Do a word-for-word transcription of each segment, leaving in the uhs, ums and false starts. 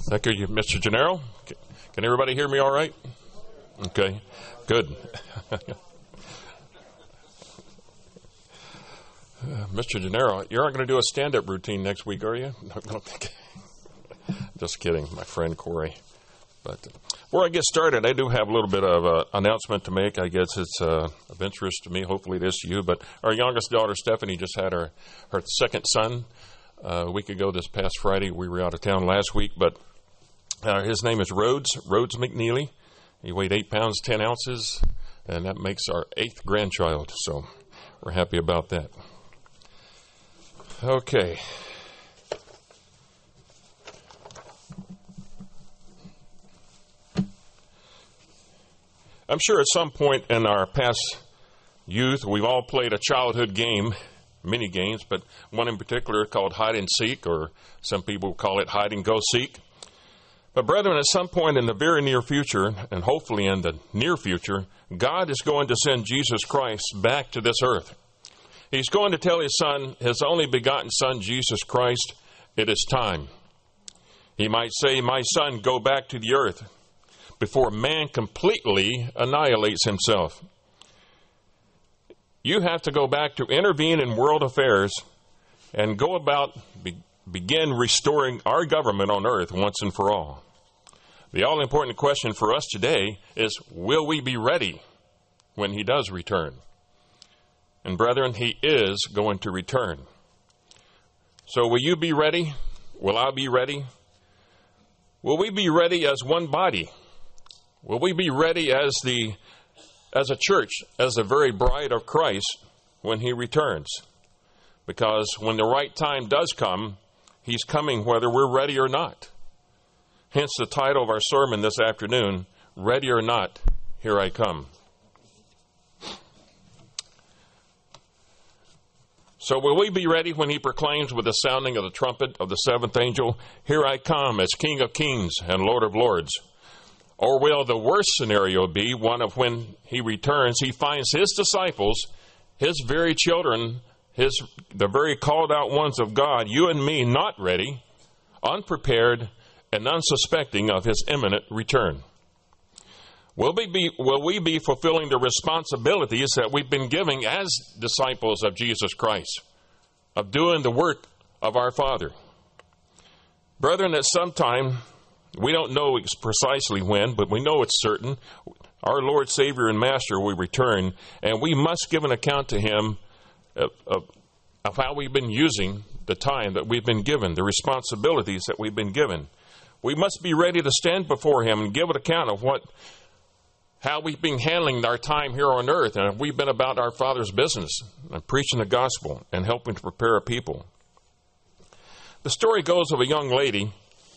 Thank you, Mister Gennaro. Can everybody hear me all right? Okay, good. uh, Mister Gennaro, you aren't going to do a stand-up routine next week, are you? No, no. Just kidding, my friend Corey. But before I get started, I do have a little bit of an announcement to make. I guess it's uh, of interest to me. Hopefully it is to you. But our youngest daughter, Stephanie, just had her, her second son uh, a week ago this past Friday. We were out of town last week, but uh, his name is Rhodes, Rhodes McNeely. He weighed eight pounds, ten ounces, and that makes our eighth grandchild. So we're happy about that. Okay. I'm sure at some point in our past youth, we've all played a childhood game, many games, but one in particular called hide and seek, or some people call it hide and go seek. But brethren, at some point in the very near future, and hopefully in the near future, God is going to send Jesus Christ back to this earth. He's going to tell his son, his only begotten son, Jesus Christ, it is time. He might say, my son, go back to the earth, before man completely annihilates himself. You have to go back to intervene in world affairs and go about, be, begin restoring our government on earth once and for all. The all-important question for us today is, will we be ready when he does return? And brethren, he is going to return. So will you be ready? Will I be ready? Will we be ready as one body? Will we be ready as the as a church, as the very bride of Christ when he returns? Because when the right time does come, he's coming whether we're ready or not. Hence the title of our sermon this afternoon, Ready or Not, Here I Come. So will we be ready when he proclaims with the sounding of the trumpet of the seventh angel, here I come as King of Kings and Lord of Lords? Or will the worst scenario be one of when he returns, he finds his disciples, his very children, his the very called out ones of God, you and me, not ready, unprepared, and unsuspecting of his imminent return? Will we be, will we be fulfilling the responsibilities that we've been giving as disciples of Jesus Christ, of doing the work of our Father? Brethren, at some time, we don't know precisely when, but we know it's certain, our Lord, Savior, and Master will return, and we must give an account to him of, of, of how we've been using the time that we've been given, the responsibilities that we've been given. We must be ready to stand before him and give an account of what, how we've been handling our time here on earth, and we've been about our Father's business, and preaching the gospel and helping to prepare a people. The story goes of a young lady.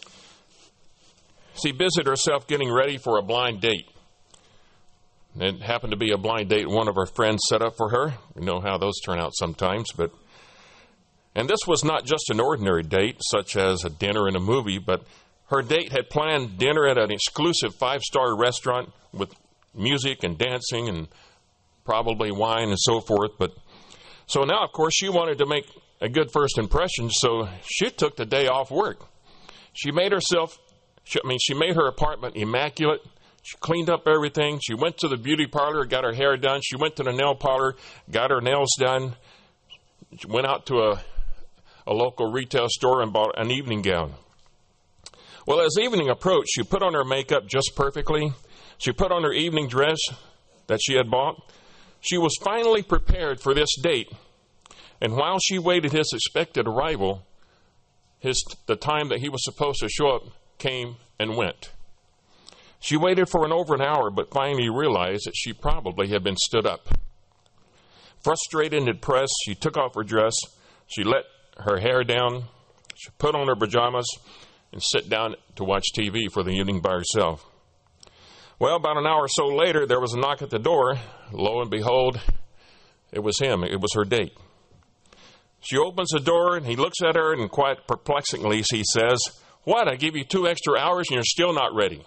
She busied herself getting ready for a blind date. It happened to be a blind date one of her friends set up for her. We know how those turn out sometimes. But and this was not just an ordinary date, such as a dinner and a movie, but her date had planned dinner at an exclusive five-star restaurant with music and dancing and probably wine and so forth. But so now, of course, she wanted to make a good first impression, so she took the day off work. She made herself She, I mean, she made her apartment immaculate. She cleaned up everything. She went to the beauty parlor, got her hair done. She went to the nail parlor, got her nails done. She went out to a, a local retail store and bought an evening gown. Well, as evening approached, she put on her makeup just perfectly. She put on her evening dress that she had bought. She was finally prepared for this date. And while she waited his expected arrival, his the time that he was supposed to show up came and went. She waited for an over an hour, but finally realized that she probably had been stood up. Frustrated and depressed, she took off her dress, she let her hair down, she put on her pajamas, and sat down to watch T V for the evening by herself. Well, about an hour or so later, there was a knock at the door. Lo and behold, it was him. It was her date. She opens the door, and he looks at her, and quite perplexingly, he says, what, I give you two extra hours and you're still not ready?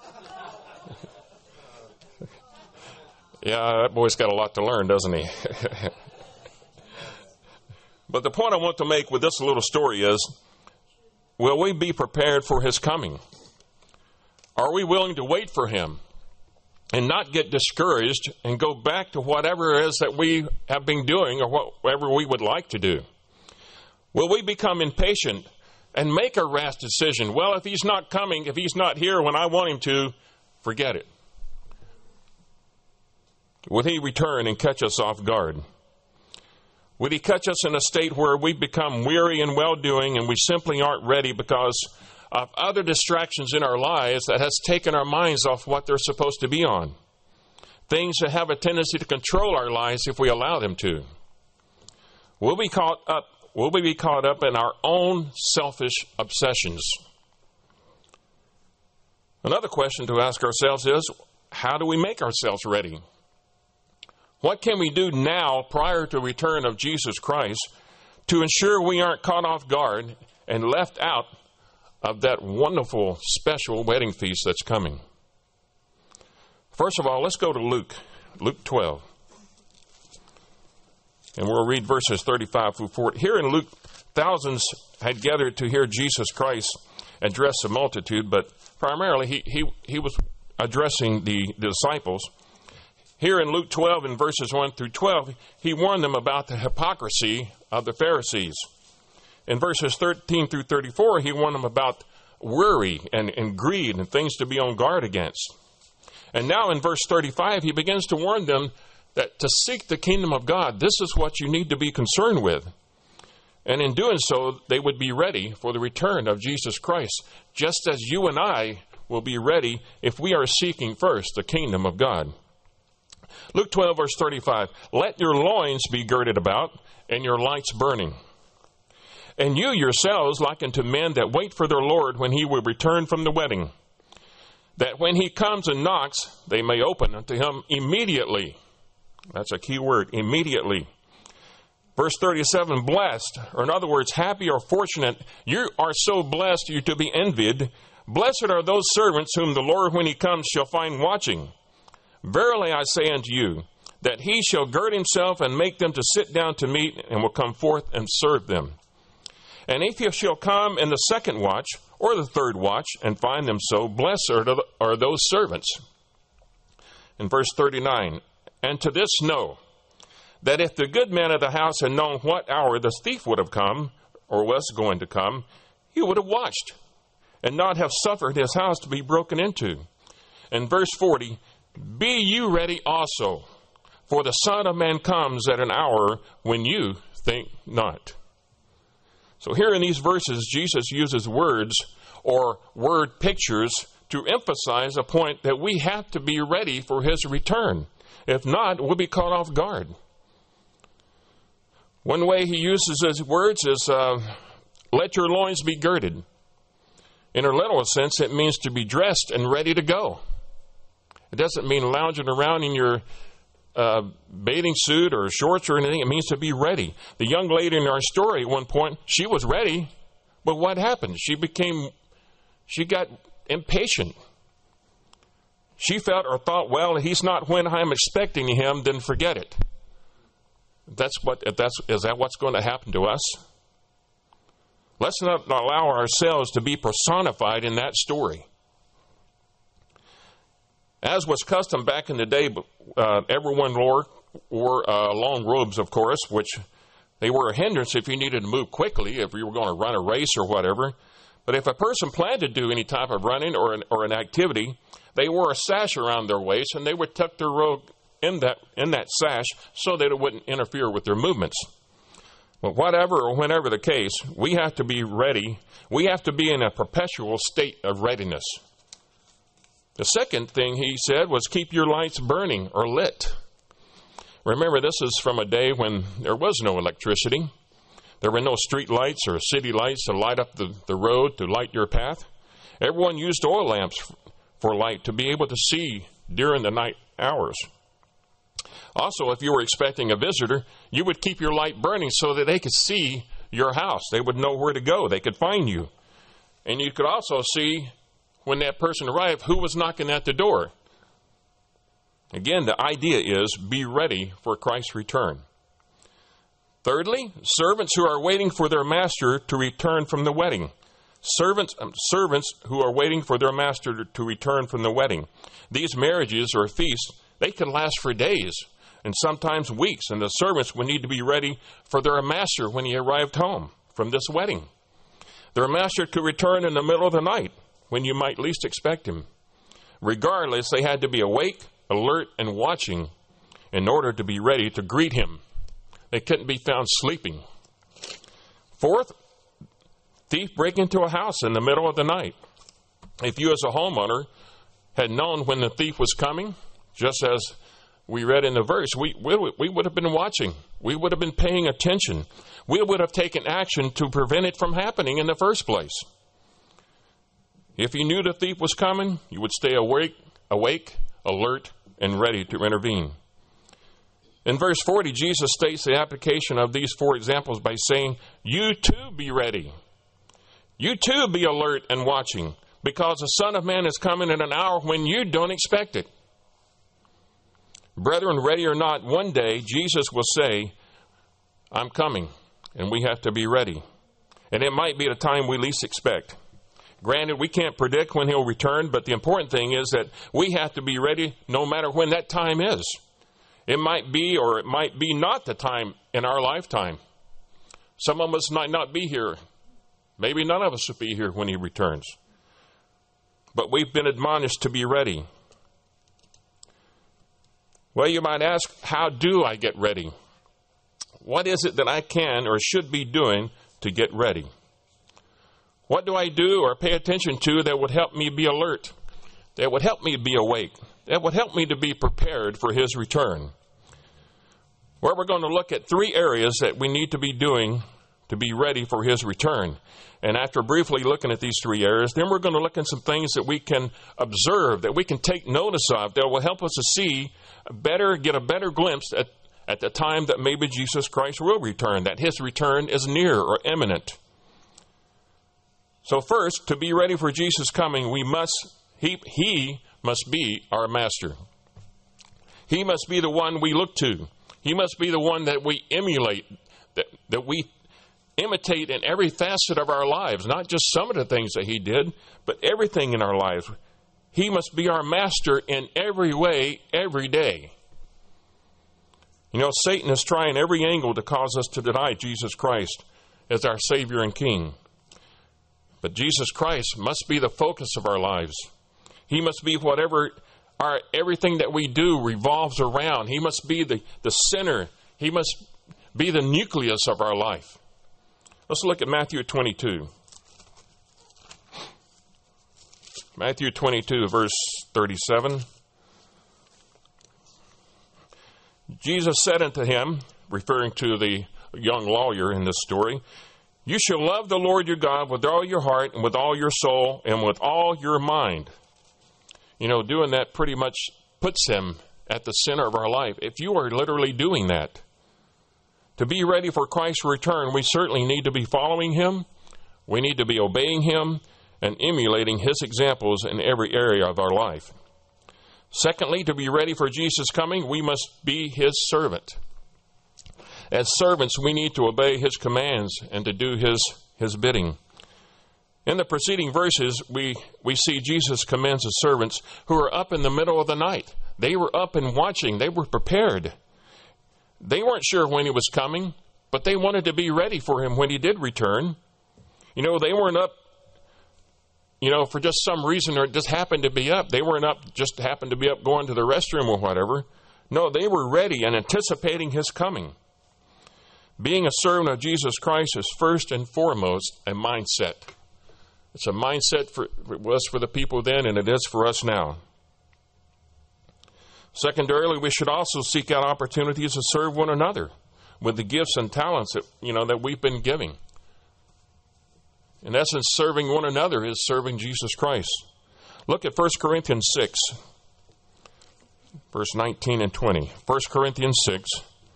Yeah, that boy's got a lot to learn, doesn't he? But the point I want to make with this little story is, will we be prepared for his coming? Are we willing to wait for him and not get discouraged and go back to whatever it is that we have been doing or whatever we would like to do? Will we become impatient and make a rash decision? Well, if he's not coming, if he's not here when I want him to, forget it. Will he return and catch us off guard? Will he catch us in a state where we become weary in well-doing and we simply aren't ready because of other distractions in our lives that has taken our minds off what they're supposed to be on? Things that have a tendency to control our lives if we allow them to. Will we caught up, will we be caught up in our own selfish obsessions? Another question to ask ourselves is, how do we make ourselves ready? What can we do now prior to the return of Jesus Christ to ensure we aren't caught off guard and left out of that wonderful special wedding feast that's coming? First of all, let's go to Luke, Luke twelve. And we'll read verses thirty-five through forty. Here in Luke, thousands had gathered to hear Jesus Christ address the multitude, but primarily he, he, he was addressing the, the disciples. Here in Luke twelve, in verses one through twelve, he warned them about the hypocrisy of the Pharisees. In verses thirteen through thirty-four, he warned them about worry and, and greed and things to be on guard against. And now in verse thirty-five, he begins to warn them that to seek the kingdom of God, this is what you need to be concerned with. And in doing so, they would be ready for the return of Jesus Christ, just as you and I will be ready if we are seeking first the kingdom of God. Luke twelve, verse thirty-five, let your loins be girded about and your lights burning. And you yourselves like unto men that wait for their Lord when he will return from the wedding, that when he comes and knocks, they may open unto him immediately. That's a key word, immediately. Verse thirty-seven, blessed, or in other words, happy or fortunate, you are so blessed you're to be envied. Blessed are those servants whom the Lord, when he comes, shall find watching. Verily I say unto you, that he shall gird himself and make them to sit down to meat, and will come forth and serve them. And if he shall come in the second watch, or the third watch, and find them so, blessed are those servants. In verse thirty-nine, and to this know, that if the good man of the house had known what hour the thief would have come, or was going to come, he would have watched, and not have suffered his house to be broken into. In verse forty, be you ready also, for the Son of Man comes at an hour when you think not. So here in these verses, Jesus uses words or word pictures to emphasize a point that we have to be ready for his return. If not, we'll be caught off guard. One way he uses his words is, uh, let your loins be girded. In a literal sense, it means to be dressed and ready to go. It doesn't mean lounging around in your uh, bathing suit or shorts or anything. It means to be ready. The young lady in our story at one point, she was ready, but what happened? She became, she got impatient. She felt or thought, well, he's not when I'm expecting him, then forget it. That's what, if that's, is that what's going to happen to us? Let's not allow ourselves to be personified in that story. As was custom back in the day, uh, everyone wore, wore uh, long robes, of course, which they were a hindrance if you needed to move quickly, if you were going to run a race or whatever. But if a person planned to do any type of running or an, or an activity, they wore a sash around their waist, and they would tuck their robe in that in that sash so that it wouldn't interfere with their movements. But whatever or whenever the case, we have to be ready. We have to be in a perpetual state of readiness. The second thing he said was keep your lights burning or lit. Remember, this is from a day when there was no electricity. There were no street lights or city lights to light up the, the road, to light your path. Everyone used oil lamps for light to be able to see during the night hours. Also, if you were expecting a visitor, you would keep your light burning so that they could see your house. They would know where to go. They could find you. And you could also see, when that person arrived, who was knocking at the door. Again, the idea is be ready for Christ's return. Thirdly, servants who are waiting for their master to return from the wedding. Servants, um, servants who are waiting for their master to, to return from the wedding. These marriages or feasts, they can last for days and sometimes weeks, and the servants would need to be ready for their master when he arrived home from this wedding. Their master could return in the middle of the night when you might least expect him. Regardless, they had to be awake, alert, and watching in order to be ready to greet him. They couldn't be found sleeping. Fourth, thief break into a house in the middle of the night. If you as a homeowner had known when the thief was coming, just as we read in the verse, we, we, we would have been watching. We would have been paying attention. We would have taken action to prevent it from happening in the first place. If you knew the thief was coming, you would stay awake, awake, alert, and ready to intervene. In verse forty, Jesus states the application of these four examples by saying, you too be ready. You too be alert and watching, because the Son of Man is coming in an hour when you don't expect it. Brethren, ready or not, one day Jesus will say, I'm coming, and we have to be ready. And it might be at a time we least expect. Granted, we can't predict when he'll return, but the important thing is that we have to be ready no matter when that time is. It might be or it might be not the time in our lifetime. Some of us might not be here. Maybe none of us will be here when he returns. But we've been admonished to be ready. Well, you might ask, how do I get ready? What is it that I can or should be doing to get ready? What do I do or pay attention to that would help me be alert, that would help me be awake, that would help me to be prepared for his return? Well, we're going to look at three areas that we need to be doing to be ready for his return. And after briefly looking at these three areas, then we're going to look at some things that we can observe, that we can take notice of, that will help us to see better, get a better glimpse at, at the time that maybe Jesus Christ will return, that his return is near or imminent. So first, to be ready for Jesus' coming, we must, he, he must be our master. He must be the one we look to. He must be the one that we emulate, that, that we imitate in every facet of our lives, not just some of the things that he did, but everything in our lives. He must be our master in every way, every day. You know, Satan is trying every angle to cause us to deny Jesus Christ as our Savior and King. But Jesus Christ must be the focus of our lives. He must be whatever our everything that we do revolves around. He must be the, the center. He must be the nucleus of our life. Let's look at Matthew twenty-two. Matthew twenty-two, verse thirty-seven. Jesus said unto him, referring to the young lawyer in this story, you shall love the Lord your God with all your heart and with all your soul and with all your mind. You know, doing that pretty much puts him at the center of our life. If you are literally doing that, to be ready for Christ's return, we certainly need to be following him. We need to be obeying him and emulating his examples in every area of our life. Secondly, to be ready for Jesus' coming, we must be his servant. As servants, we need to obey his commands and to do his, his bidding. In the preceding verses, we, we see Jesus commends his servants who are up in the middle of the night. They were up and watching. They were prepared. They weren't sure when he was coming, but they wanted to be ready for him when he did return. You know, they weren't up, you know, for just some reason or just happened to be up. They weren't up, just happened to be up going to the restroom or whatever. No, they were ready and anticipating his coming. Being a servant of Jesus Christ is first and foremost a mindset. It's a mindset for, it was for the people then, and it is for us now. Secondarily, we should also seek out opportunities to serve one another with the gifts and talents that, you know, that we've been giving. In essence, serving one another is serving Jesus Christ. Look at First Corinthians six, verse nineteen and twenty. First Corinthians six.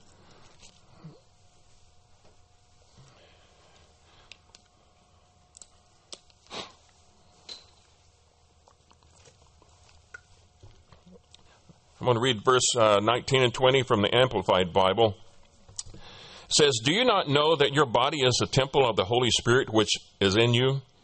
I'm going to read verse uh, nineteen and twenty from the Amplified Bible. It says, do you not know that your body is a temple of the Holy Spirit which is in you,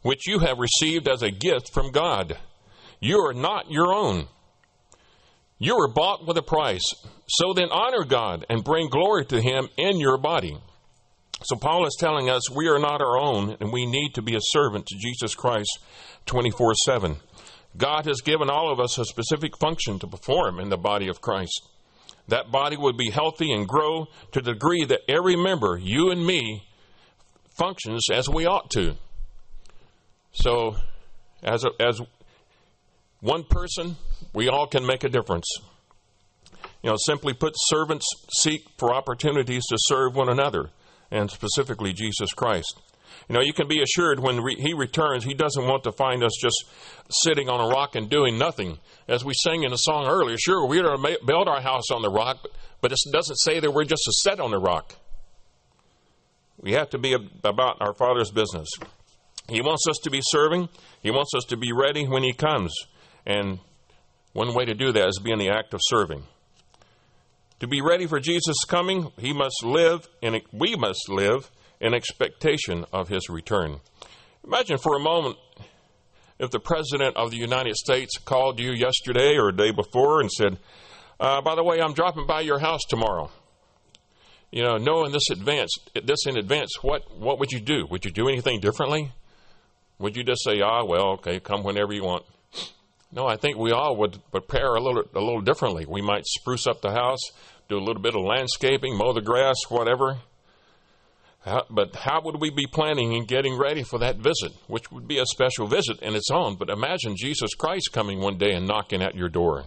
which you have received as a gift from God. You are not your own. You were bought with a price. So then honor God and bring glory to Him in your body. So Paul is telling us we are not our own, and we need to be a servant to Jesus Christ twenty-four seven. God has given all of us a specific function to perform in the body of Christ. That body would be healthy and grow to the degree that every member, you and me, functions as we ought to. So, as a, as one person, we all can make a difference. You know, simply put, servants seek for opportunities to serve one another, and specifically Jesus Christ. You know, you can be assured when re- He returns, He doesn't want to find us just sitting on a rock and doing nothing. As we sang in the song earlier, sure, we're going to build our house on the rock, but it doesn't say that we're just to sit on the rock. We have to be about our Father's business. He wants us to be serving. He wants us to be ready when He comes. And one way to do that is be in the act of serving. To be ready for Jesus' coming, He must live, and we must live in expectation of His return. Imagine for a moment if the President of the United States called you yesterday or the day before and said, uh, by the way, I'm dropping by your house tomorrow. You know, knowing this advance, this in advance, what, what would you do? Would you do anything differently? Would you just say, ah, well, okay, come whenever you want? No, I think we all would prepare a little, a little differently. We might spruce up the house, do a little bit of landscaping, mow the grass, whatever. How, but how would we be planning and getting ready for that visit, which would be a special visit in its own? But imagine Jesus Christ coming one day and knocking at your door.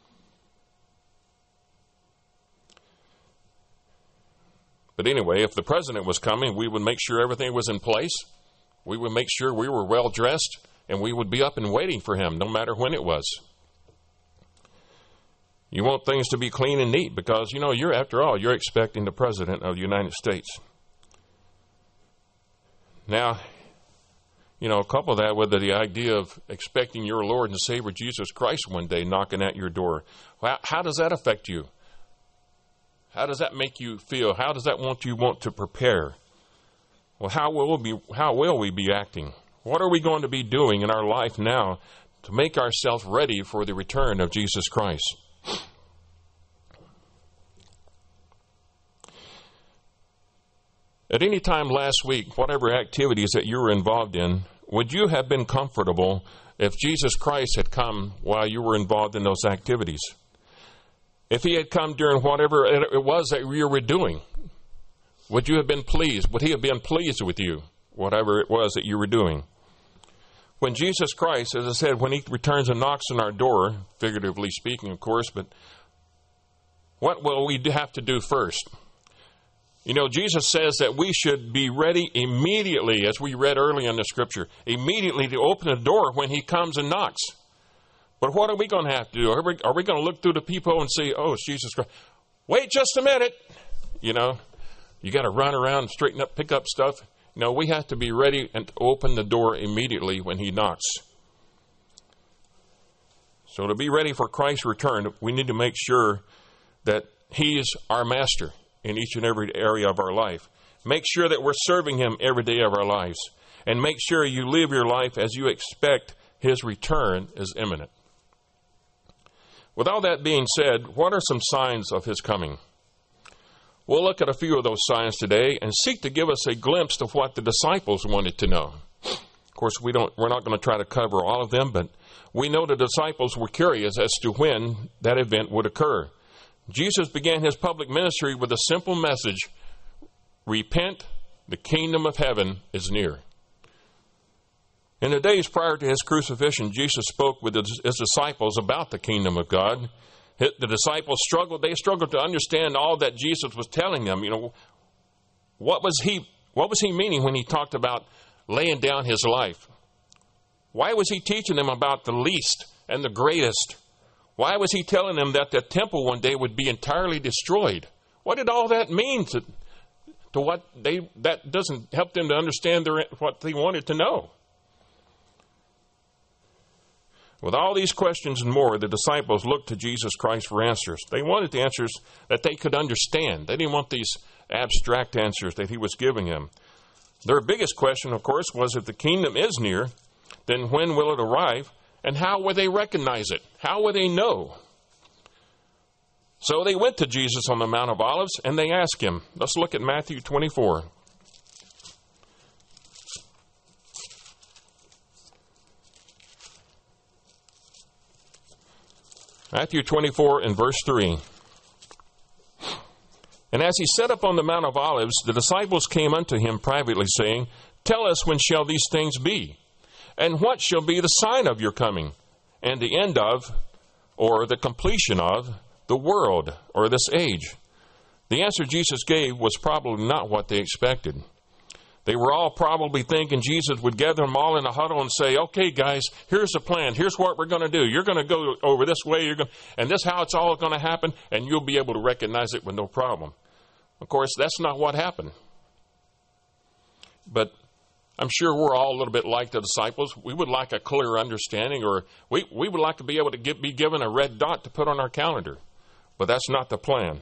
But anyway, if the President was coming, we would make sure everything was in place. We would make sure we were well dressed, and we would be up and waiting for Him, no matter when it was. You want things to be clean and neat because, you know, you're, after all, you're expecting the President of the United States. Now, you know, couple that with the idea of expecting your Lord and Savior Jesus Christ one day knocking at your door. Well, how does that affect you? How does that make you feel? How does that want you want to prepare? Well, how will we be, how will we be acting? What are we going to be doing in our life now to make ourselves ready for the return of Jesus Christ? At any time last week, whatever activities that you were involved in, would you have been comfortable if Jesus Christ had come while you were involved in those activities? If He had come during whatever it was that you were doing, would you have been pleased? Would He have been pleased with you, whatever it was that you were doing? When Jesus Christ, as I said, when He returns and knocks on our door, figuratively speaking, of course, but what will we have to do first? You know, Jesus says that we should be ready immediately, as we read early in the Scripture, immediately to open the door when He comes and knocks. But what are we going to have to do? Are we, are we going to look through the peephole and say, oh, it's Jesus Christ? Wait just a minute. You know, you got to run around, straighten up, pick up stuff. No, we have to be ready and open the door immediately when He knocks. So to be ready for Christ's return, we need to make sure that He is our master in each and every area of our life. Make sure that we're serving Him every day of our lives. And make sure you live your life as you expect His return is imminent. With all that being said, what are some signs of His coming? We'll look at a few of those signs today and seek to give us a glimpse of what the disciples wanted to know. Of course, we don't, we're not going to try to cover all of them, but we know the disciples were curious as to when that event would occur. Jesus began His public ministry with a simple message: repent, the kingdom of heaven is near. In the days prior to His crucifixion, Jesus spoke with His disciples about the kingdom of God. The disciples struggled, they struggled to understand all that Jesus was telling them. You know, what was he, what was he meaning when He talked about laying down His life? Why was He teaching them about the least and the greatest? Why was He telling them that the temple one day would be entirely destroyed? What did all that mean to, to what they, that doesn't help them to understand their, what they wanted to know? With all these questions and more, the disciples looked to Jesus Christ for answers. They wanted the answers that they could understand. They didn't want these abstract answers that He was giving them. Their biggest question, of course, was if the kingdom is near, then when will it arrive, and how will they recognize it? How will they know? So they went to Jesus on the Mount of Olives, and they asked him. Let's look at Matthew twenty-four. Matthew twenty-four and verse three. And as he sat up on the Mount of Olives, the disciples came unto him privately, saying, Tell us, when shall these things be? And what shall be the sign of your coming, and the end of, or the completion of, the world, or this age? The answer Jesus gave was probably not what they expected. They were all probably thinking Jesus would gather them all in a huddle and say, okay, guys, here's the plan. Here's what we're going to do. You're going to go over this way, you're going, and this is how it's all going to happen, and you'll be able to recognize it with no problem. Of course, that's not what happened. But I'm sure we're all a little bit like the disciples. We would like a clear understanding, or we, we would like to be able to get, be given a red dot to put on our calendar. But that's not the plan.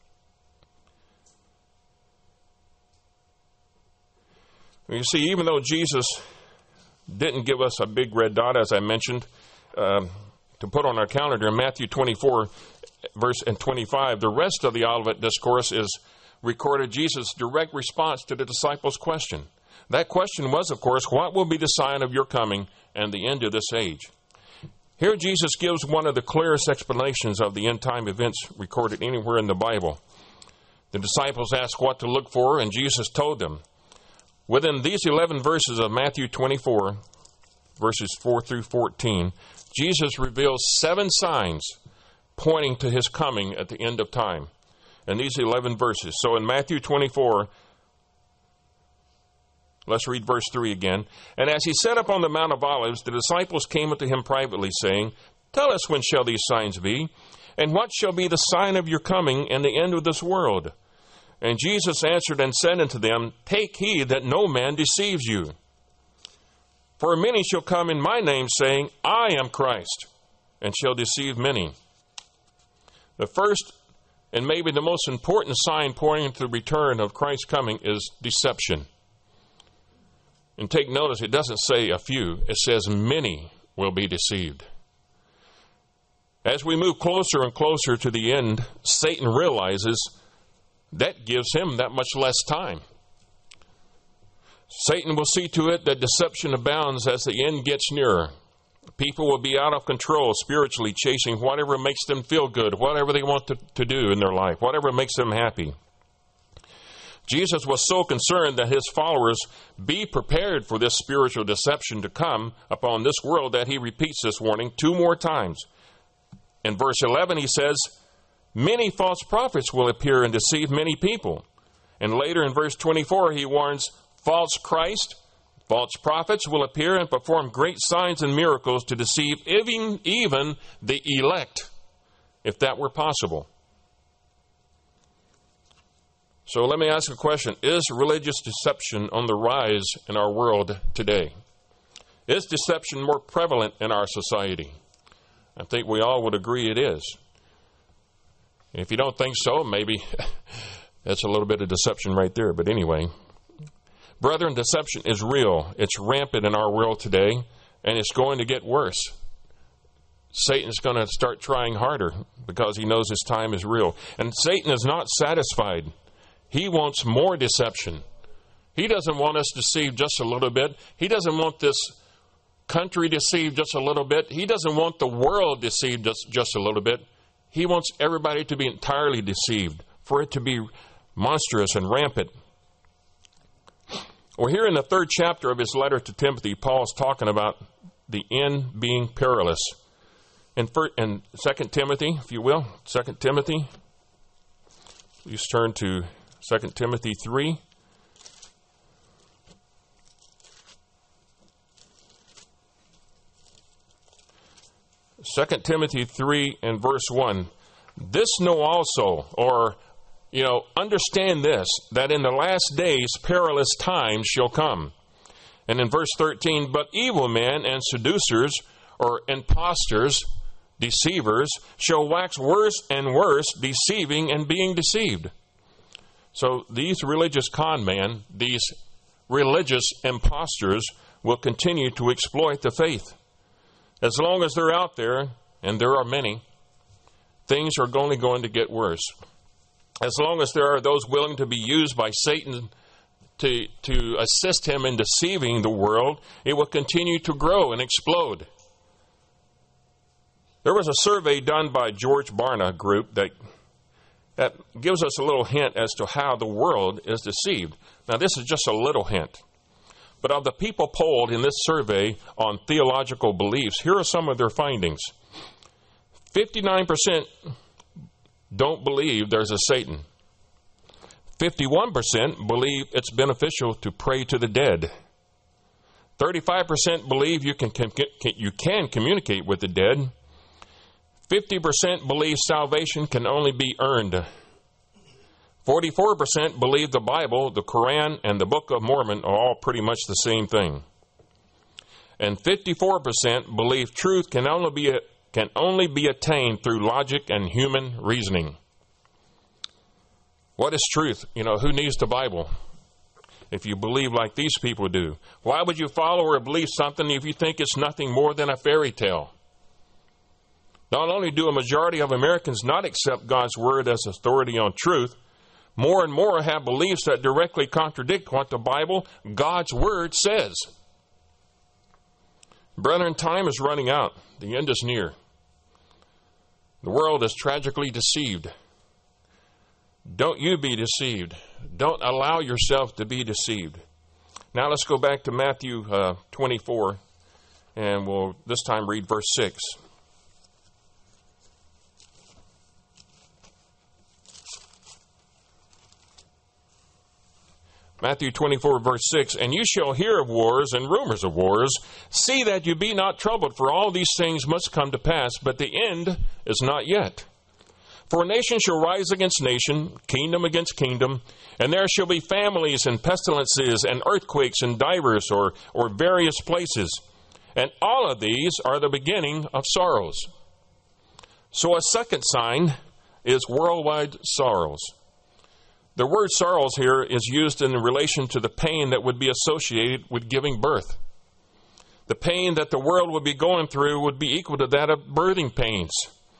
You see, even though Jesus didn't give us a big red dot, as I mentioned, uh, to put on our calendar, in Matthew twenty-four, verse and twenty-five, the rest of the Olivet Discourse is recorded Jesus' direct response to the disciples' question. That question was, of course, what will be the sign of your coming and the end of this age? Here Jesus gives one of the clearest explanations of the end-time events recorded anywhere in the Bible. The disciples asked what to look for, and Jesus told them. Within these eleven verses of Matthew twenty-four, verses four through fourteen, Jesus reveals seven signs pointing to his coming at the end of time. In these eleven verses. So in Matthew twenty-four, let's read verse three again. And as he sat up on the Mount of Olives, the disciples came unto him privately, saying, Tell us, when shall these signs be? And what shall be the sign of your coming and the end of this world? And Jesus answered and said unto them, Take heed that no man deceives you. For many shall come in my name, saying, I am Christ, and shall deceive many. The first and maybe the most important sign pointing to the return of Christ's coming is deception. And take notice, it doesn't say a few, it says many will be deceived. As we move closer and closer to the end, Satan realizes that gives him that much less time. Satan will see to it that deception abounds as the end gets nearer. People will be out of control spiritually, chasing whatever makes them feel good, whatever they want to, to do in their life, whatever makes them happy. Jesus was so concerned that his followers be prepared for this spiritual deception to come upon this world that he repeats this warning two more times. In verse eleven, he says, Many false prophets will appear and deceive many people. And later in verse twenty-four, he warns, False Christ, false prophets will appear and perform great signs and miracles to deceive even, even the elect, if that were possible. So let me ask a question. Is religious deception on the rise in our world today? Is deception more prevalent in our society? I think we all would agree it is. If you don't think so, maybe that's a little bit of deception right there. But anyway, brethren, deception is real. It's rampant in our world today, and it's going to get worse. Satan's going to start trying harder because he knows his time is real. And Satan is not satisfied. He wants more deception. He doesn't want us deceived just a little bit. He doesn't want this country deceived just a little bit. He doesn't want the world deceived just, just a little bit. He wants everybody to be entirely deceived, for it to be monstrous and rampant. Well, here in the third chapter of his letter to Timothy, Paul is talking about the end being perilous. In, in Second Timothy, if you will, Second Timothy, please turn to Second Timothy three. Second Timothy three and verse one. This know also, or, you know, understand this, that in the last days perilous times shall come. And in verse thirteen, but evil men and seducers, or impostors, deceivers, shall wax worse and worse, deceiving and being deceived. So these religious con men, these religious imposters will continue to exploit the faith. As long as they're out there, and there are many, things are only going to get worse. As long as there are those willing to be used by Satan to, to assist him in deceiving the world, it will continue to grow and explode. There was a survey done by George Barna Group that, that gives us a little hint as to how the world is deceived. Now, this is just a little hint. But of the people polled in this survey on theological beliefs, here are some of their findings. fifty-nine percent don't believe there's a Satan. fifty-one percent believe it's beneficial to pray to the dead. thirty-five percent believe you can, can, you can communicate with the dead. fifty percent believe salvation can only be earned. forty-four percent believe the Bible, the Quran, and the Book of Mormon are all pretty much the same thing. And fifty-four percent believe truth can only be can only be attained through logic and human reasoning. What is truth? You know, who needs the Bible if you believe like these people do? Why would you follow or believe something if you think it's nothing more than a fairy tale? Not only do a majority of Americans not accept God's word as authority on truth, more and more have beliefs that directly contradict what the Bible, God's word, says. Brethren, time is running out. The end is near. The world is tragically deceived. Don't you be deceived. Don't allow yourself to be deceived. Now let's go back to Matthew uh, twenty-four, and we'll this time read verse six. Matthew twenty-four, verse six, and you shall hear of wars and rumors of wars. See that you be not troubled, for all these things must come to pass, but the end is not yet. For nation shall rise against nation, kingdom against kingdom, and there shall be families and pestilences and earthquakes in divers or, or various places. And all of these are the beginning of sorrows. So a second sign is worldwide sorrows. The word sorrows here is used in relation to the pain that would be associated with giving birth. The pain that the world would be going through would be equal to that of birthing pains.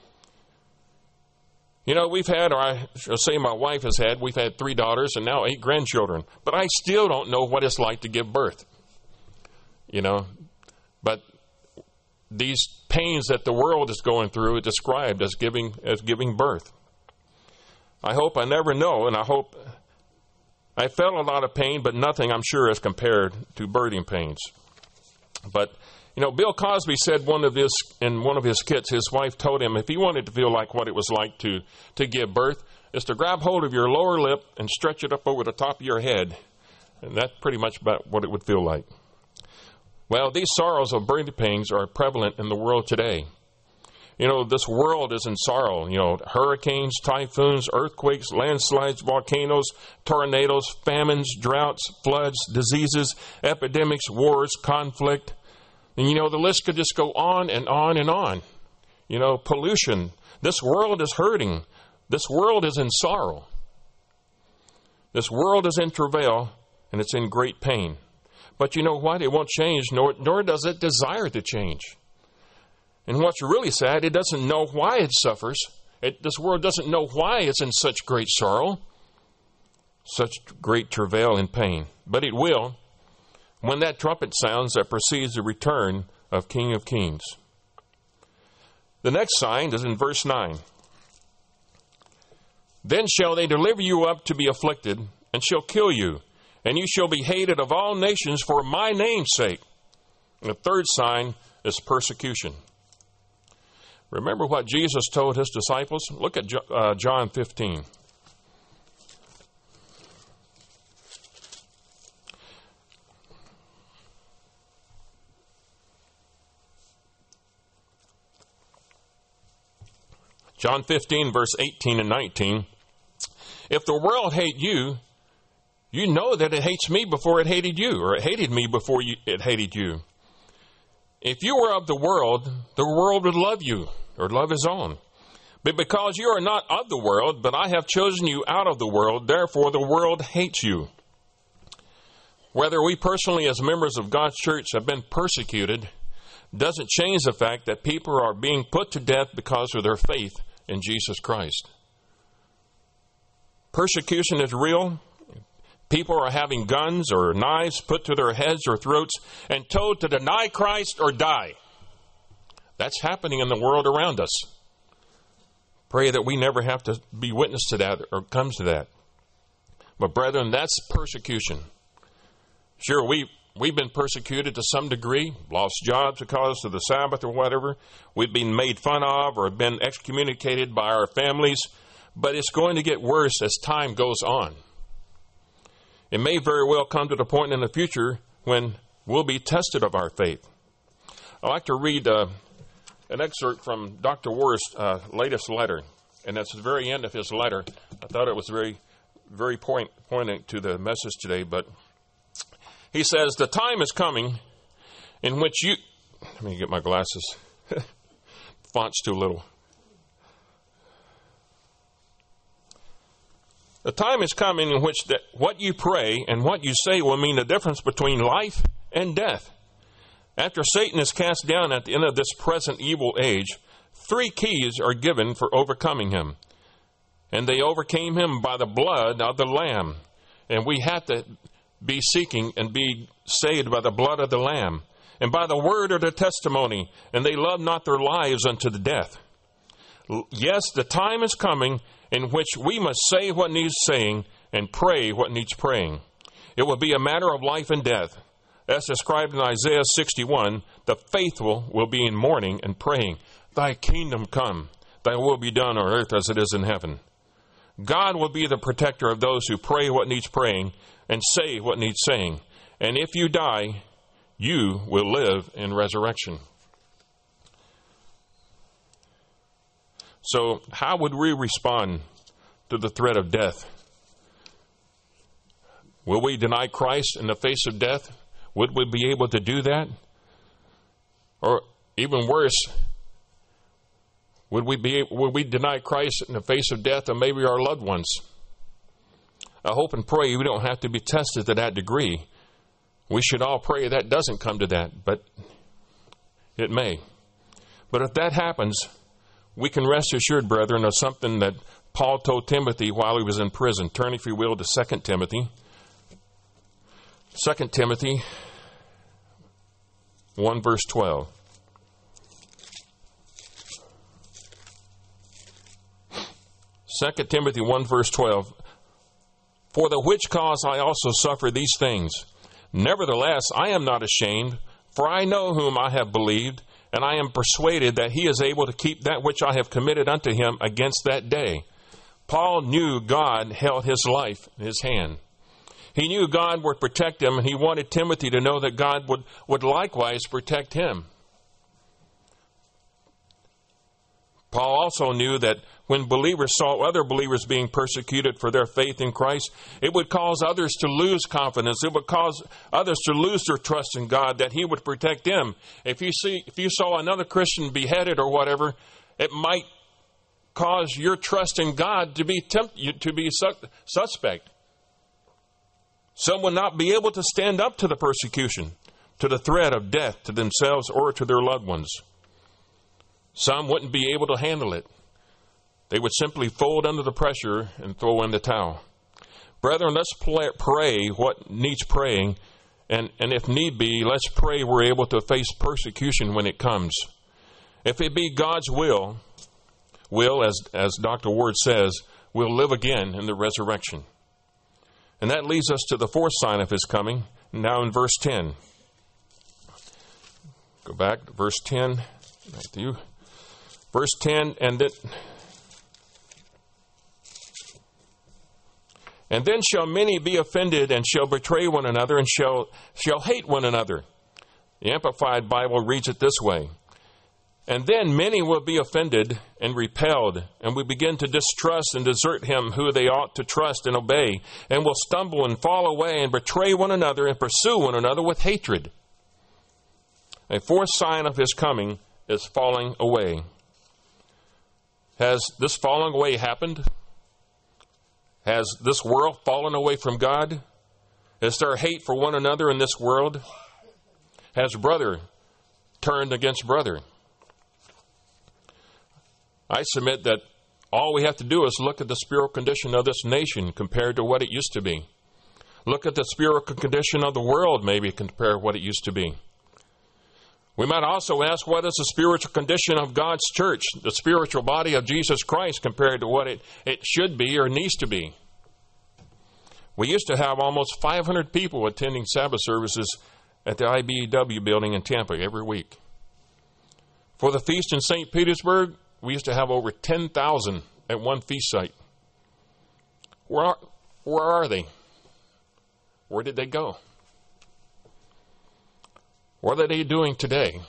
You know, we've had, or I shall say my wife has had, we've had three daughters and now eight grandchildren. But I still don't know what it's like to give birth. You know, but these pains that the world is going through are described as giving as giving birth. I hope I never know, and I hope I felt a lot of pain, but nothing, I'm sure, as compared to birthing pains. But, you know, Bill Cosby said one of his, in one of his skits, his wife told him if he wanted to feel like what it was like to, to give birth, is to grab hold of your lower lip and stretch it up over the top of your head. And that's pretty much about what it would feel like. Well, these sorrows of birthing pains are prevalent in the world today. You know, this world is in sorrow. You know, hurricanes, typhoons, earthquakes, landslides, volcanoes, tornadoes, famines, droughts, floods, diseases, epidemics, wars, conflict. And, you know, the list could just go on and on and on. You know, pollution. This world is hurting. This world is in sorrow. This world is in travail, and it's in great pain. But you know what? It won't change, nor, nor does it desire to change. And what's really sad, it doesn't know why it suffers. It, this world doesn't know why it's in such great sorrow, such great travail and pain. But it will when that trumpet sounds that precedes the return of King of Kings. The next sign is in verse nine. Then shall they deliver you up to be afflicted, and shall kill you, and you shall be hated of all nations for my name's sake. And the third sign is persecution. Remember what Jesus told his disciples? Look at uh, John fifteen. John fifteen, verse eighteen and nineteen. If the world hate you, you know that it hates me before it hated you, or it hated me before you, it hated you. If you were of the world, the world would love you, or love his own. But because you are not of the world, but I have chosen you out of the world, therefore the world hates you. Whether we personally as members of God's church have been persecuted doesn't change the fact that people are being put to death because of their faith in Jesus Christ. Persecution is real. People are having guns or knives put to their heads or throats and told to deny Christ or die. That's happening in the world around us. Pray that we never have to be witness to that or come to that. But brethren, that's persecution. Sure, we, we've been persecuted to some degree, lost jobs because of the Sabbath or whatever. We've been made fun of or been excommunicated by our families. But it's going to get worse as time goes on. It may very well come to the point in the future when we'll be tested of our faith. I'd like to read uh, an excerpt from Doctor Ward's uh, latest letter, and that's the very end of his letter. I thought it was very, very point, pointing to the message today, but he says, the time is coming in which you... Let me get my glasses. Font's too little. The time is coming in which that what you pray and what you say will mean the difference between life and death. After Satan is cast down at the end of this present evil age, three keys are given for overcoming him. And they overcame him by the blood of the Lamb. And we have to be seeking and be saved by the blood of the Lamb and by the word of the testimony. And they love not their lives unto the death. Yes, the time is coming in which we must say what needs saying and pray what needs praying. It will be a matter of life and death. As described in Isaiah sixty-one, the faithful will be in mourning and praying, thy kingdom come, thy will be done on earth as it is in heaven. God will be the protector of those who pray what needs praying and say what needs saying. And if you die, you will live in resurrection. So how would we respond to the threat of death? Will we deny Christ in the face of death? Would we be able to do that? Or even worse, would we be would we deny Christ in the face of death and maybe our loved ones? I hope and pray we don't have to be tested to that degree. We should all pray that doesn't come to that, but it may. But if that happens, we can rest assured, brethren, of something that Paul told Timothy while he was in prison. Turn, if you will, to Second Timothy. Second Timothy one, verse twelve. Second Timothy one, verse twelve. For the which cause I also suffer these things. Nevertheless, I am not ashamed, for I know whom I have believed, and I am persuaded that he is able to keep that which I have committed unto him against that day. Paul knew God held his life in his hand. He knew God would protect him, and he wanted Timothy to know that God would, would likewise protect him. Paul also knew that when believers saw other believers being persecuted for their faith in Christ, it would cause others to lose confidence. It would cause others to lose their trust in God, that he would protect them. If you see, if you saw another Christian beheaded or whatever, it might cause your trust in God to be temp- to be su- suspect. Some would not be able to stand up to the persecution, to the threat of death to themselves or to their loved ones. Some wouldn't be able to handle it. They would simply fold under the pressure and throw in the towel. Brethren, let's play, pray what needs praying, and, and if need be, let's pray we're able to face persecution when it comes. If it be God's will, will, as, as Doctor Ward says, we'll live again in the resurrection. And that leads us to the fourth sign of his coming, now in verse ten. Go back to verse ten. Back to you. Verse ten, and then... And then shall many be offended, and shall betray one another, and shall shall hate one another. The Amplified Bible reads it this way. And then many will be offended and repelled, and will begin to distrust and desert him who they ought to trust and obey, and will stumble and fall away and betray one another and pursue one another with hatred. A fourth sign of his coming is falling away. Has this falling away happened? Has this world fallen away from God? Is there hate for one another in this world? Has brother turned against brother? I submit that all we have to do is look at the spiritual condition of this nation compared to what it used to be. Look at the spiritual condition of the world, maybe compare what it used to be. We might also ask, what is the spiritual condition of God's church, the spiritual body of Jesus Christ, compared to what it, it should be or needs to be? We used to have almost five hundred people attending Sabbath services at the I B E W building in Tampa every week. For the feast in Saint Petersburg, we used to have over ten thousand at one feast site. Where are, where are they? Where did they go? What are they doing today?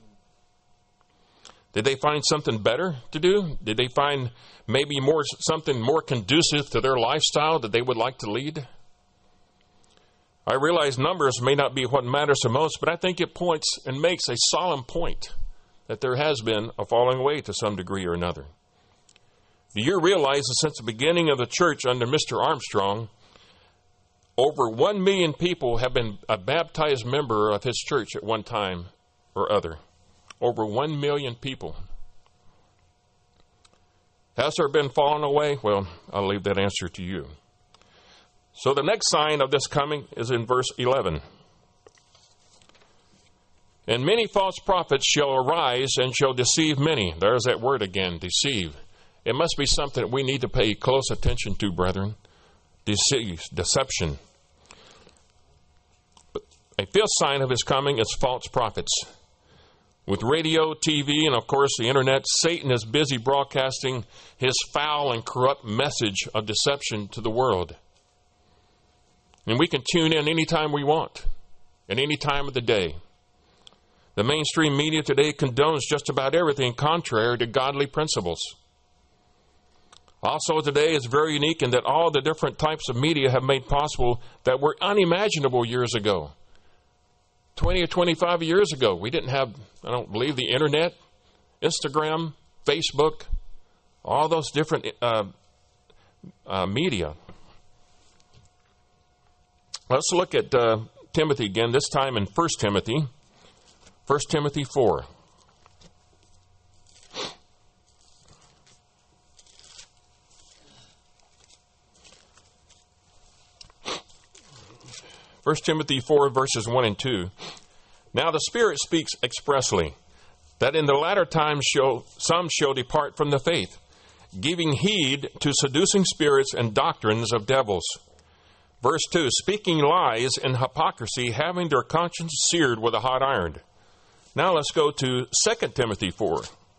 Did they find something better to do? Did they find maybe more something more conducive to their lifestyle that they would like to lead? I realize numbers may not be what matters the most, but I think it points and makes a solemn point that there has been a falling away to some degree or another. Do you realize that since the beginning of the church under Mister Armstrong, over one million people have been a baptized member of his church at one time or other? Over one million people. Has there been falling away? Well, I'll leave that answer to you. So the next sign of this coming is in verse eleven. And many false prophets shall arise and shall deceive many. There's that word again, deceive. It must be something that we need to pay close attention to, brethren. Deceive, deception. But a fifth sign of his coming is false prophets. With radio, T V, and of course the internet, Satan is busy broadcasting his foul and corrupt message of deception to the world. And we can tune in anytime we want, at any time of the day. The mainstream media today condones just about everything contrary to godly principles. Also today is very unique in that all the different types of media have made possible that were unimaginable years ago. twenty or twenty-five years ago, we didn't have, I don't believe, the internet, Instagram, Facebook, all those different uh, uh, media. Let's look at uh, Timothy again, this time in First Timothy. First Timothy four. First Timothy four, verses one and two. Now the Spirit speaks expressly, that in the latter times shall, some shall depart from the faith, giving heed to seducing spirits and doctrines of devils. Verse two, speaking lies and hypocrisy, having their conscience seared with a hot iron. Now let's go to Second Timothy four.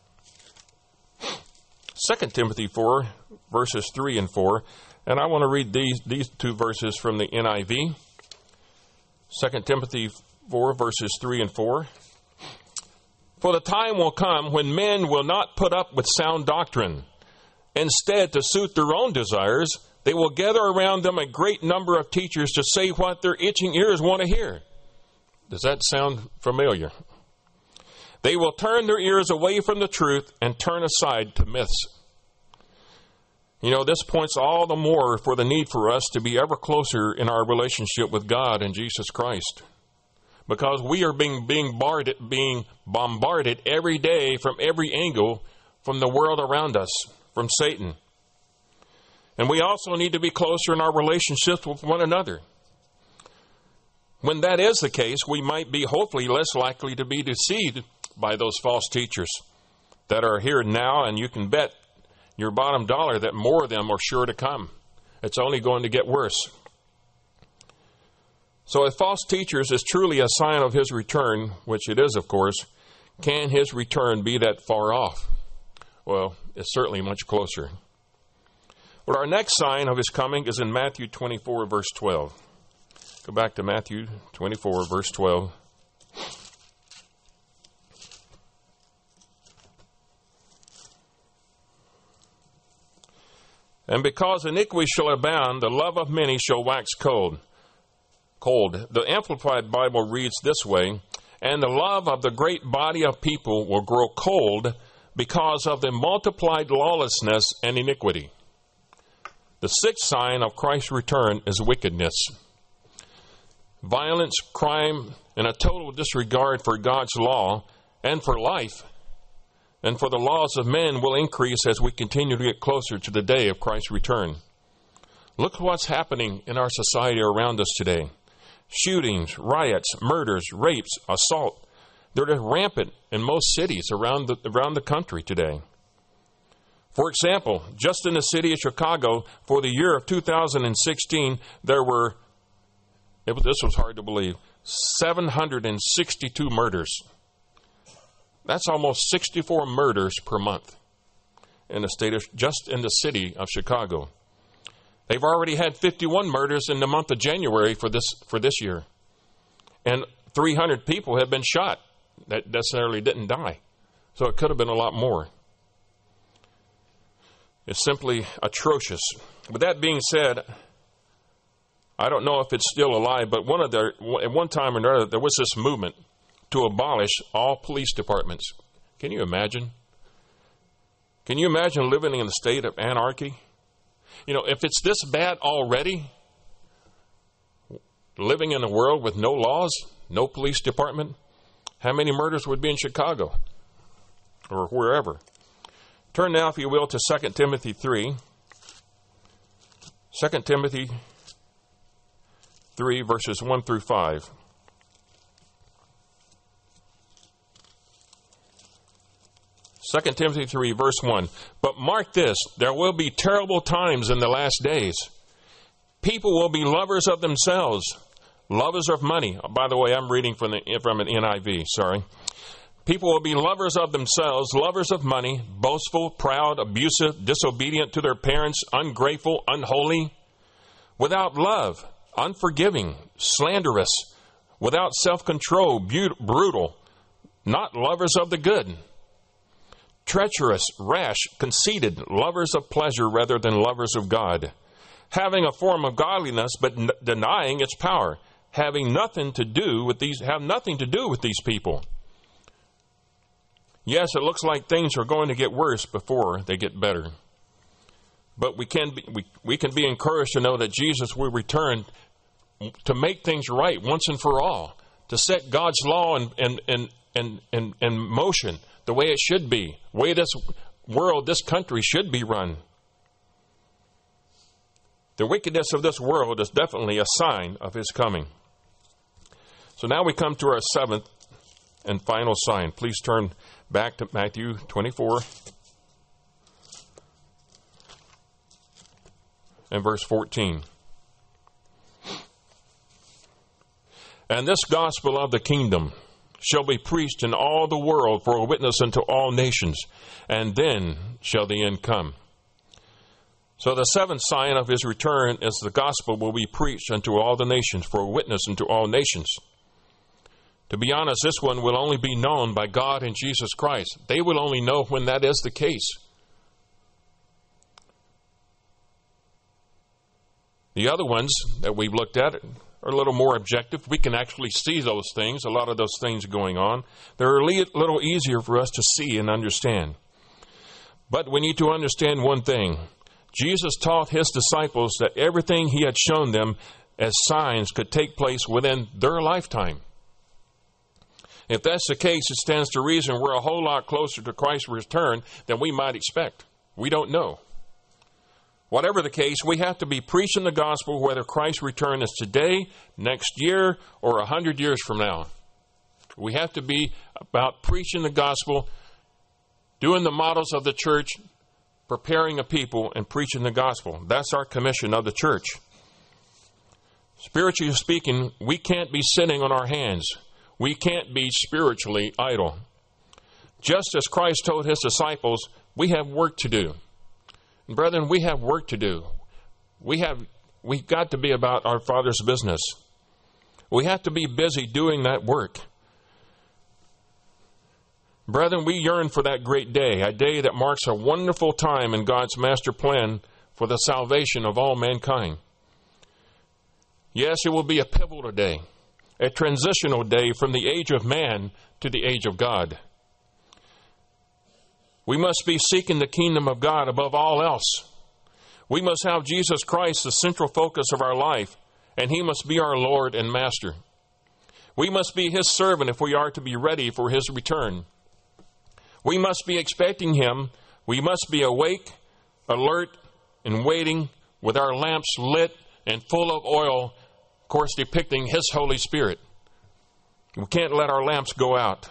Second Timothy four, verses three and four. And I want to read these, these two verses from the N I V. Second Timothy four, verses three and four. For the time will come when men will not put up with sound doctrine. Instead, to suit their own desires, they will gather around them a great number of teachers to say what their itching ears want to hear. Does that sound familiar? They will turn their ears away from the truth and turn aside to myths. You know, this points all the more for the need for us to be ever closer in our relationship with God and Jesus Christ. Because we are being, being, bombarded, being bombarded every day from every angle from the world around us, from Satan. And we also need to be closer in our relationships with one another. When that is the case, we might be hopefully less likely to be deceived by those false teachers that are here now, and you can bet your bottom dollar that more of them are sure to come. It's only going to get worse. So if false teachers is truly a sign of his return, which it is, of course, can his return be that far off? Well, it's certainly much closer. But our next sign of his coming is in Matthew twenty-four, verse twelve. Go back to Matthew twenty-four, verse twelve. And because iniquity shall abound, the love of many shall wax cold. Cold. The Amplified Bible reads this way, and the love of the great body of people will grow cold because of the multiplied lawlessness and iniquity. The sixth sign of Christ's return is wickedness. violence, crime, and a total disregard for God's law and for life and for the laws of men will increase as we continue to get closer to the day of Christ's return. Look what's happening in our society around us today. Shootings, riots, murders, rapes, assault. They're just rampant in most cities around the, around the country today. For example, just in the city of Chicago, for the year of two thousand sixteen, there were, it, this was hard to believe, seven hundred sixty-two murders. That's almost sixty-four murders per month in the state of, just in the city of Chicago. They've already had fifty-one murders in the month of January for this for this year. And three hundred people have been shot that necessarily didn't die. So it could have been a lot more. It's simply atrocious. With that being said, I don't know if it's still alive, but one of the, at one time or another, there was this movement to abolish all police departments. Can you imagine? Can you imagine living in a state of anarchy? You know, if it's this bad already, living in a world with no laws, no police department, how many murders would be in Chicago or wherever? Turn now, if you will, to Second Timothy three. Second Timothy three, verses one through five. Second Timothy three, verse one. But mark this, there will be terrible times in the last days. People will be lovers of themselves, lovers of money. By the way, I'm reading from, the, from an N I V, sorry. People will be lovers of themselves, lovers of money, boastful, proud, abusive, disobedient to their parents, ungrateful, unholy, without love, unforgiving, slanderous, without self-control, brutal, not lovers of the good, treacherous, rash, conceited, lovers of pleasure rather than lovers of God, having a form of godliness but n- denying its power, having nothing to do with these, have nothing to do with these people. Yes, it looks like things are going to get worse before they get better. But we can be, we, we can be encouraged to know that Jesus will return to make things right once and for all, to set God's law in, in, in, in, in, in motion the way it should be, the way this world, this country should be run. The wickedness of this world is definitely a sign of his coming. So now we come to our seventh and final sign. Please turn back to Matthew twenty-four and verse fourteen. And this gospel of the kingdom shall be preached in all the world for a witness unto all nations, and then shall the end come. So the seventh sign of his return is the gospel will be preached unto all the nations for a witness unto all nations. To be honest, this one will only be known by God and Jesus Christ. They will only know when that is the case. The other ones that we've looked at are a little more objective. We can actually see those things, a lot of those things going on. They're a little easier for us to see and understand. But we need to understand one thing. Jesus taught his disciples that everything he had shown them as signs could take place within their lifetime. If that's the case, it stands to reason we're a whole lot closer to Christ's return than we might expect. We don't know. Whatever the case, we have to be preaching the gospel whether Christ's return is today, next year, or a hundred years from now. We have to be about preaching the gospel, doing the models of the church, preparing a people, and preaching the gospel. That's our commission of the church. Spiritually speaking, we can't be sitting on our hands. We can't be spiritually idle. Just as Christ told his disciples, we have work to do. And brethren, we have work to do. We have, we've got to be about our Father's business. We have to be busy doing that work. Brethren, we yearn for that great day, a day that marks a wonderful time in God's master plan for the salvation of all mankind. Yes, it will be a pivotal day, a transitional day from the age of man to the age of God. We must be seeking the kingdom of God above all else. We must have Jesus Christ the central focus of our life and He must be our Lord and Master. We must be His servant if we are to be ready for His return. We must be expecting Him. We must be awake, alert, and waiting with our lamps lit and full of oil, of course, depicting His Holy Spirit. We can't let our lamps go out.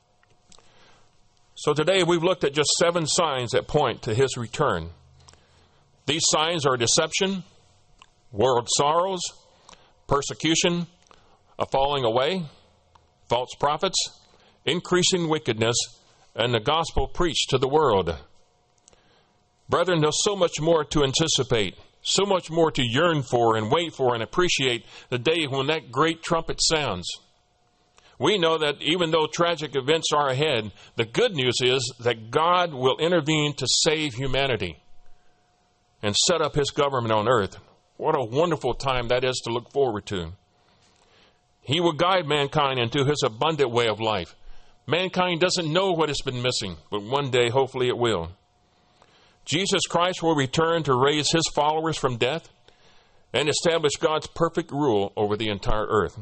So today we've looked at just seven signs that point to His return. These signs are deception, world sorrows, persecution, a falling away, false prophets, increasing wickedness, and the gospel preached to the world. Brethren, there's so much more to anticipate, so much more to yearn for and wait for and appreciate the day when that great trumpet sounds. We know that even though tragic events are ahead, the good news is that God will intervene to save humanity and set up His government on earth. What a wonderful time that is to look forward to. He will guide mankind into His abundant way of life. Mankind doesn't know what has been missing, but one day, hopefully, it will. Jesus Christ will return to raise His followers from death and establish God's perfect rule over the entire earth.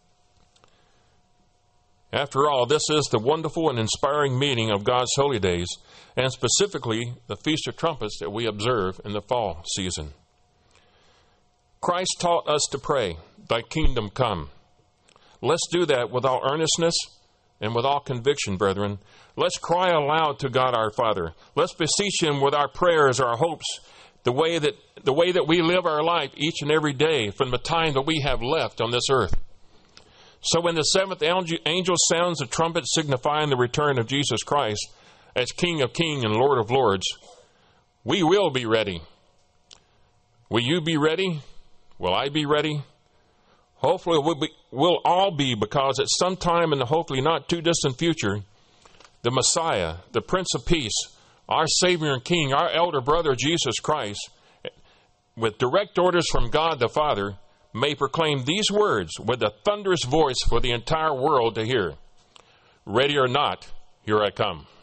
After all, this is the wonderful and inspiring meaning of God's holy days, and specifically the Feast of Trumpets that we observe in the fall season. Christ taught us to pray, "Thy kingdom come." Let's do that with all earnestness and with all conviction, brethren. Let's cry aloud to God our Father. Let's beseech Him with our prayers, our hopes, the way that the way that we live our life each and every day from the time that we have left on this earth. So when the seventh angel sounds the trumpet signifying the return of Jesus Christ as King of Kings and Lord of Lords, we will be ready. Will you be ready? Will I be ready? Hopefully we'll, be, we'll all be, because at some time in the hopefully not too distant future, the Messiah, the Prince of Peace, our Savior and King, our elder brother Jesus Christ, with direct orders from God the Father, may proclaim these words with a thunderous voice for the entire world to hear. Ready or not, here I come.